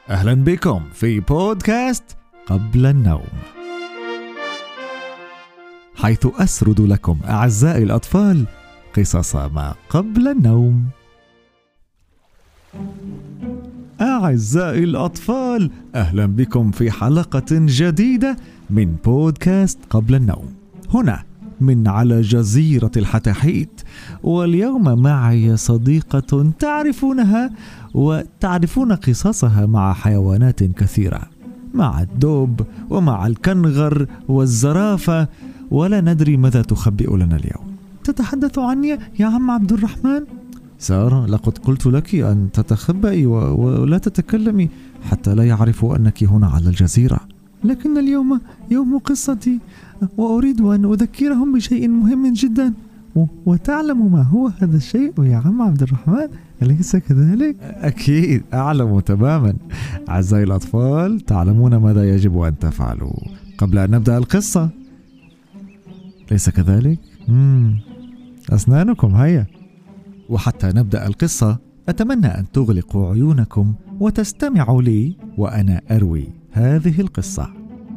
أهلا بكم في بودكاست قبل النوم، حيث أسرد لكم أعزائي الأطفال قصص ما قبل النوم. أعزائي الأطفال، أهلا بكم في حلقة جديدة من بودكاست قبل النوم، هنا من على جزيرة الحتاحيت. واليوم معي صديقة تعرفونها وتعرفون قصصها مع حيوانات كثيرة، مع الدب ومع الكنغر والزرافة، ولا ندري ماذا تخبئ لنا اليوم. تتحدث عني يا عم عبد الرحمن؟ سارة، لقد قلت لك أن تتخبئي ولا تتكلمي حتى لا يعرفوا أنك هنا على الجزيرة. لكن اليوم يوم قصتي، وأريد أن أذكرهم بشيء مهم جدا، وتعلم ما هو هذا الشيء يا عم عبد الرحمن، أليس كذلك؟ أكيد أعلم تماما. أعزائي الأطفال، تعلمون ماذا يجب أن تفعلوا قبل أن نبدأ القصة، ليس كذلك؟ أسنانكم هيا. وحتى نبدأ القصة أتمنى أن تغلقوا عيونكم وتستمعوا لي وأنا أروي هذه القصة.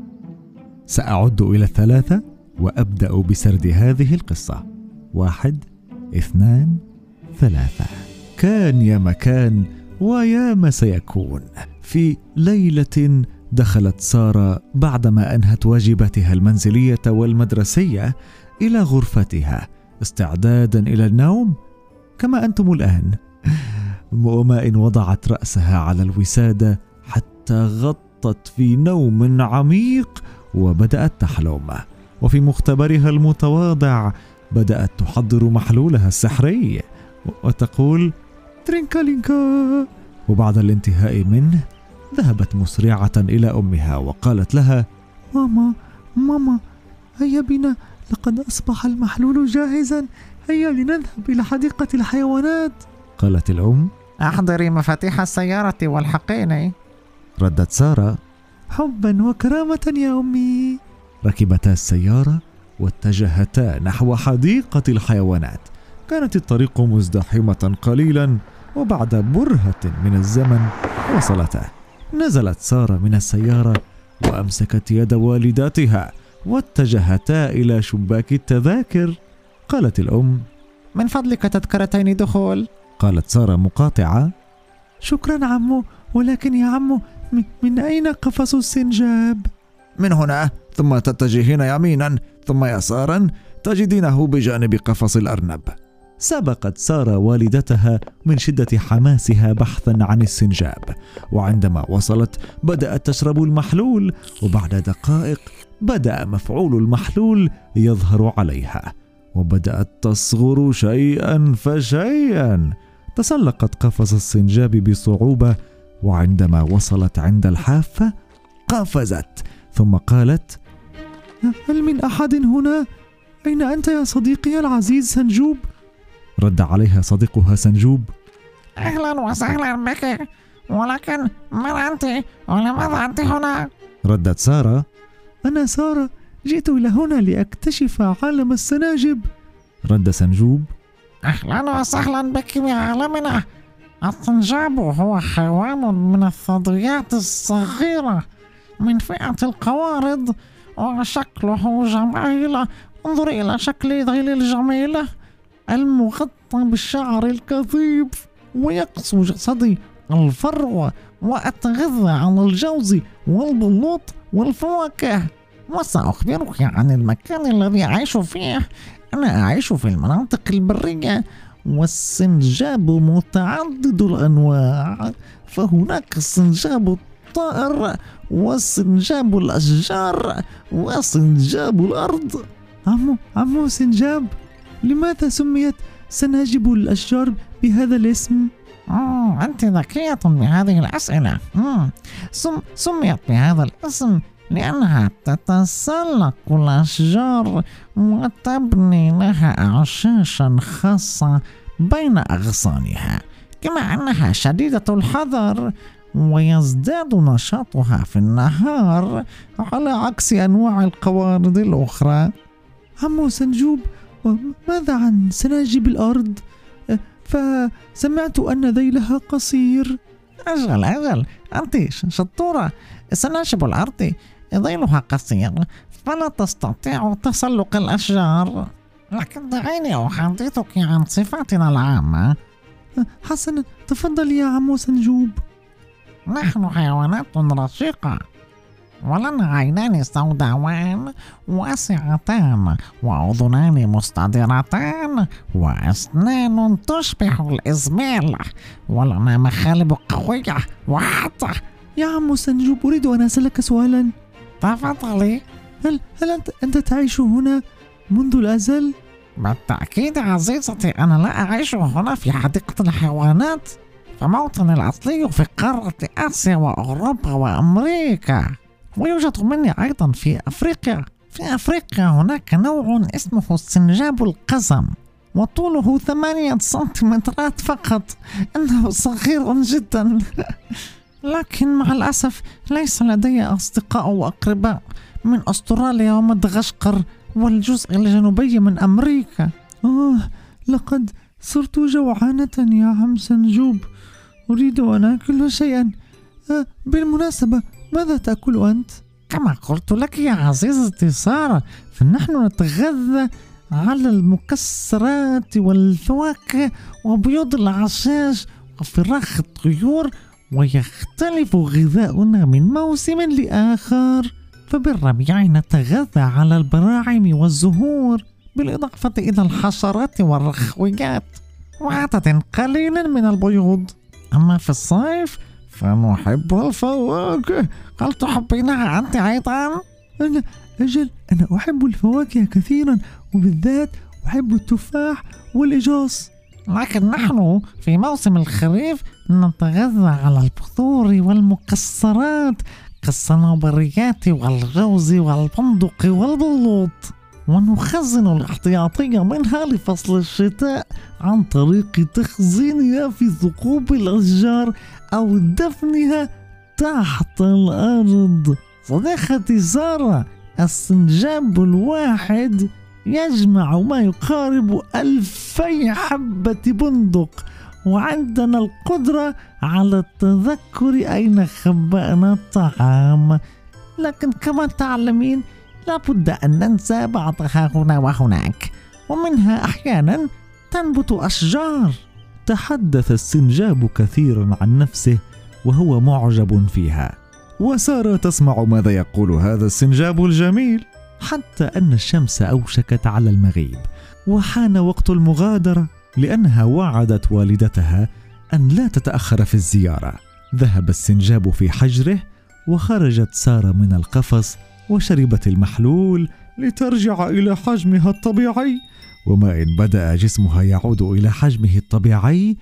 سأعد إلى 3 وأبدأ بسرد هذه القصة. 1 2 3. كان يا مكان ويا ما سيكون. في ليلة دخلت سارة بعدما أنهت واجباتها المنزلية والمدرسية إلى غرفتها استعدادا إلى النوم كما أنتم الآن، وما إن وضعت رأسها على الوسادة حتى غطت في نوم عميق وبدأت تحلم. وفي مختبرها المتواضع بدأت تحضر محلولها السحري وتقول ترينكالينكا. وبعد الانتهاء منه ذهبت مسرعة إلى أمها وقالت لها: ماما هيا بنا، لقد أصبح المحلول جاهزا، هيا لنذهب إلى حديقة الحيوانات. قالت الأم: أحضري مفاتيح السيارة والحقيني. ردت سارة: حبا وكرامة يا أمي. ركبتا السيارة واتجهتا نحو حديقة الحيوانات. كانت الطريق مزدحمة قليلا، وبعد برهة من الزمن وصلتا. نزلت سارة من السيارة وأمسكت يد والدتها واتجهتا إلى شباك التذاكر. قالت الأم: من فضلك تذكرتين دخول. قالت سارة مقاطعة: شكرا عمو، ولكن يا عمو من أين قفص السنجاب؟ من هنا، ثم تتجهين يمينا ثم يسارا تجدينه بجانب قفص الأرنب. سبقت سارة والدتها من شدة حماسها بحثا عن السنجاب، وعندما وصلت بدأت تشرب المحلول، وبعد دقائق بدأ مفعول المحلول يظهر عليها، وبدأت تصغر شيئا فشيئا. تسلقت قفص السنجاب بصعوبة، وعندما وصلت عند الحافة قفزت، ثم قالت: هل من أحد هنا؟ أين أنت يا صديقي العزيز سنجوب؟ رد عليها صديقها سنجوب: أهلا وسهلا بك، ولكن من أنت ولماذا أنت هنا؟ ردت سارة: أنا سارة، جئت إلى هنا لأكتشف عالم السناجب. رد سنجوب: أهلا وسهلا بك بعالمنا. السنجاب هو حيوان من الثدييات الصغيرة من فئة القوارض، وشكله جميل. انظر إلى شكل ذيل الجميلة المغطى بالشعر الكثيف، ويقسو جسدي الفرو، وأتغذى على الجوز والبلوط والفواكه. وسأخبرك عن المكان الذي أعيش فيه. أنا أعيش في المناطق البرية، والسنجاب متعدد الأنواع، فهناك السنجاب الطائر، والسنجاب الأشجار، وسنجاب الأرض. عمو سنجاب، لماذا سميت سناجب الأشجار بهذا الاسم؟ أنت ذكية بهذه الأسئلة. سميت بهذا الاسم لأنها تتسلق الأشجار وتبني لها أعشاشا خاصة بين أغصانها، كما أنها شديدة الحذر ويزداد نشاطها في النهار على عكس أنواع القوارض الأخرى. عمو سنجوب، وماذا عن سناجب الأرض؟ فسمعت أن ذيلها قصير. أجل أنت شطورة. سناشب الأرض ظلها قصير فلا تستطيع تسلق الأشجار، لكن دعيني أحدثك عن صفاتنا العامة. حسنا، تفضل يا عمو سنجوب. نحن حيوانات رشيقة، ولنا عينان سوداوان واسعتان وأذنان مستديرتان وأسنان تشبه الإزميل، ولنا مخالب قوية وحتى. يا عمو سنجوب، أريد أن أسألك سؤالا. تفضلي. هل أنت تعيش هنا منذ الأزل؟ بالتأكيد عزيزتي، أنا لا أعيش هنا في حديقة الحيوانات، فموطني الأصلي في قارة آسيا وأوروبا وأمريكا، ويوجد مني أيضا في أفريقيا. في أفريقيا هناك نوع اسمه السنجاب القزم، وطوله 8 سنتيمترات فقط. إنه صغير جدا لكن مع الأسف ليس لدي أصدقاء وأقرباء من أستراليا ومدغشقر والجزء الجنوبي من أمريكا. لقد صرت جوعانة يا عم سنجوب، أريد أن آكل شيئا. بالمناسبة، ماذا تأكل أنت؟ كما قلت لك يا عزيزتي سارة، فنحن نتغذى على المكسرات والفواكه وبيض العشاش وفراخ الطيور، ويختلف غذاؤنا من موسم لآخر. فبالربيع نتغذى على البراعم والزهور، بالإضافة إلى الحشرات والرخويات وعدد قليل من البيوض. أما في الصيف فنحب الفواكه. هل تحبينها أنت أيضا؟ أنا أحب الفواكه كثيرا، وبالذات أحب التفاح والإجاص. لكن نحن في موسم الخريف نتغذى على البذور والمكسرات كالصنوبريات والجوز والبندق والبلوط، ونخزن الاحتياطي منها لفصل الشتاء عن طريق تخزينها في ثقوب الأشجار أو دفنها تحت الأرض. صديقتي سارة، السنجاب الواحد يجمع ما يقارب 2000 حبة بندق، وعندنا القدرة على التذكر أين خبأنا الطعام. لكن كما تعلمين لابد أن ننسى بعضها هنا وهناك، ومنها أحيانا تنبت أشجار. تحدث السنجاب كثيرا عن نفسه وهو معجب فيها، وسارة تسمع ماذا يقول هذا السنجاب الجميل، حتى أن الشمس أوشكت على المغيب وحان وقت المغادرة، لأنها وعدت والدتها أن لا تتأخر في الزيارة. ذهب السنجاب في حجره، وخرجت سارة من القفص وشربت المحلول لترجع إلى حجمها الطبيعي. وما إن بدأ جسمها يعود إلى حجمه الطبيعي،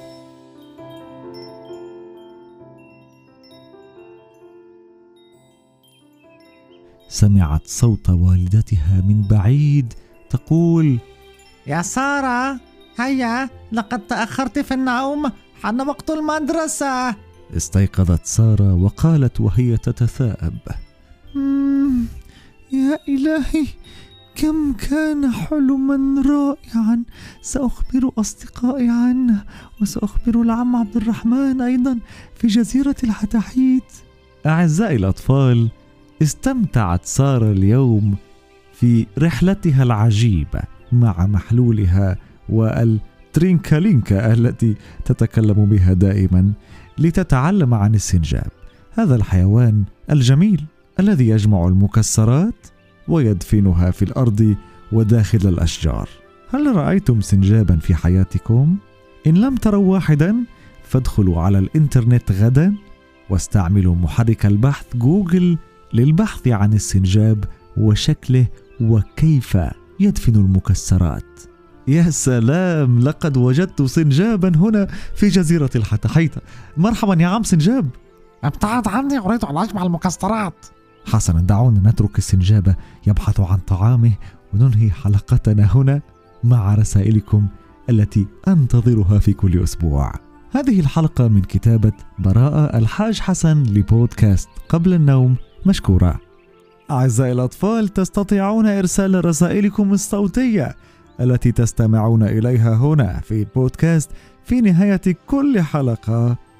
سمعت صوت والدتها من بعيد تقول: يا سارة، هيا لقد تأخرت في النوم، حان وقت المدرسة. استيقظت سارة وقالت وهي تتثاءب: يا إلهي، كم كان حلما رائعا، سأخبر أصدقائي عنه، وسأخبر العم عبد الرحمن أيضا في جزيرة الحتاحيت. أعزائي الأطفال، استمتعت سارة اليوم في رحلتها العجيبة مع محلولها والترينكالينكا التي تتكلم بها دائما لتتعلم عن السنجاب، هذا الحيوان الجميل الذي يجمع المكسرات ويدفنها في الأرض وداخل الأشجار. هل رأيتم سنجابا في حياتكم؟ إن لم تروا واحدا فادخلوا على الإنترنت غدا واستعملوا محرك البحث جوجل للبحث عن السنجاب وشكله وكيف يدفن المكسرات. يا سلام، لقد وجدت سنجابا هنا في جزيرة الحتحيطة. مرحبا يا عم سنجاب. ابتعد عني، أريد أن أجمع المكسرات. حسنا، دعونا نترك السنجاب يبحث عن طعامه وننهي حلقتنا هنا مع رسائلكم التي أنتظرها في كل أسبوع. هذه الحلقة من كتابة براءة الحاج حسن لبودكاست قبل النوم، مشكورة. أعزائي الأطفال، تستطيعون إرسال رسائلكم الصوتية التي تستمعون إليها هنا في بودكاست في نهاية كل حلقة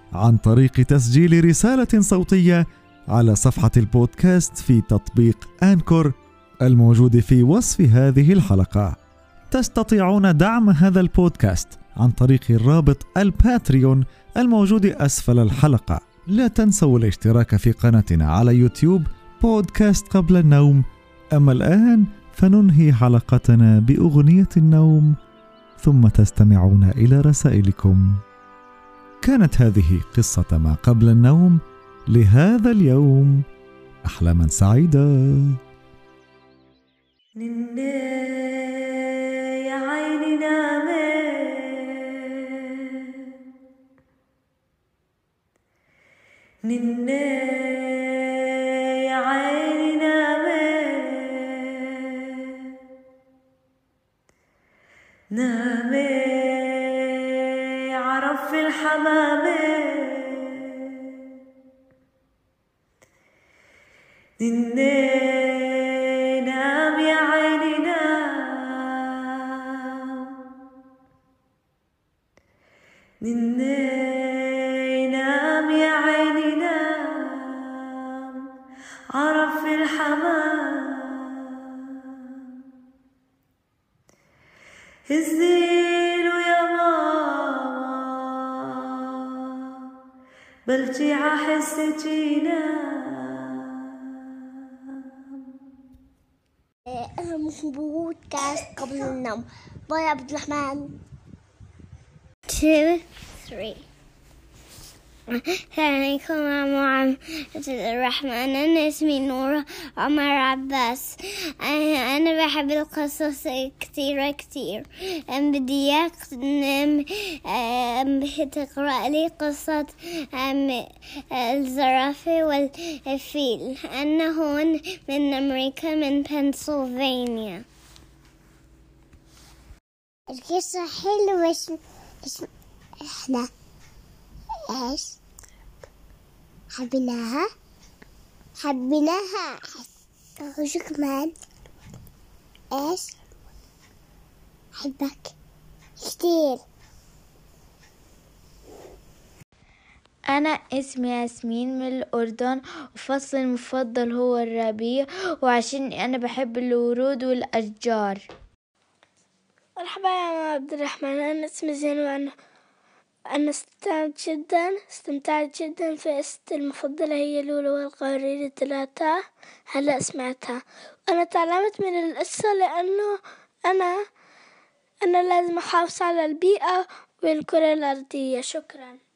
عن طريق تسجيل رسالة صوتية على صفحة البودكاست في تطبيق أنكور الموجود في وصف هذه الحلقة. تستطيعون دعم هذا البودكاست عن طريق الرابط الباتريون الموجود أسفل الحلقة. لا تنسوا الاشتراك في قناتنا على يوتيوب بودكاست قبل النوم. أما الآن فننهي حلقتنا بأغنية النوم، ثم تستمعون إلى رسائلكم. كانت هذه قصة ما قبل النوم لهذا اليوم. أحلاما سعيدة. يا عيني نامي، يا عيني نامي عرف الحمامة، نام يا عيني نام يا عيني نام عرف الحمام، هزيله يا ماما بلجي عحس أنا مش بودكاست قبل النوم. باي عبد الرحمن. 2 3 السلام عليكم ورحمة الرحمن. أنا اسمي نورة عمر عباس. أنا بحب القصص كتير. بدي إياك تقرأ لي قصة الزرافة والفيل. أنا هون من أمريكا، من بنسلفانيا. القصة حلوة. إحنا إيش حبيناها وشو كمان إيش حبك كتير. أنا اسمي ياسمين من الأردن، وفصلي المفضل هو الربيع، وعشان أنا بحب الورود والأشجار. مرحبا يا عبد الرحمن. أنا اسمي زين، وأنا استمتعت جدا في قصتي المفضلة هي لولو والقوارير 3. هلأ سمعتها، أنا تعلمت من القصة لأنه أنا لازم أحافظ على البيئة والكرة الأرضية. شكرا.